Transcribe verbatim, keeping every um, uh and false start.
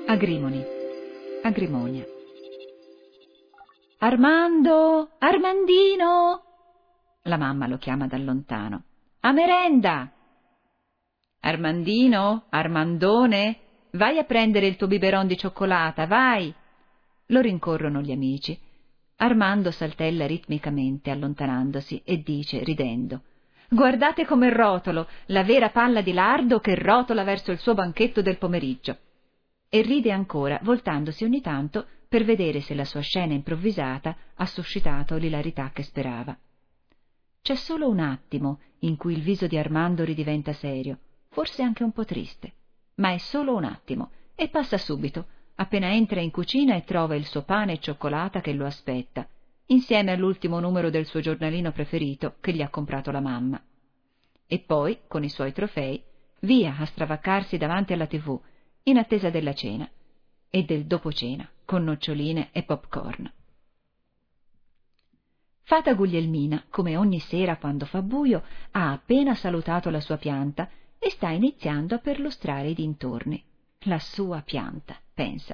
Agrimoni, Agrimonia. Armando, Armandino! La mamma lo chiama da lontano. A merenda! Armandino, Armandone, vai a prendere il tuo biberon di cioccolata, vai! Lo rincorrono gli amici. Armando saltella ritmicamente, allontanandosi, e dice, ridendo: «Guardate come rotolo, la vera palla di lardo che rotola verso il suo banchetto del pomeriggio!» E ride ancora, voltandosi ogni tanto per vedere se la sua scena improvvisata ha suscitato l'ilarità che sperava. C'è solo un attimo in cui il viso di Armando ridiventa serio, forse anche un po' triste, ma è solo un attimo, e passa subito, appena entra in cucina e trova il suo pane e cioccolata che lo aspetta, insieme all'ultimo numero del suo giornalino preferito che gli ha comprato la mamma. E poi, con i suoi trofei, via a stravaccarsi davanti alla tivù, in attesa della cena e del dopo cena, con noccioline e popcorn. Fata Guglielmina, come ogni sera quando fa buio, ha appena salutato la sua pianta e sta iniziando a perlustrare i dintorni. La sua pianta, pensa,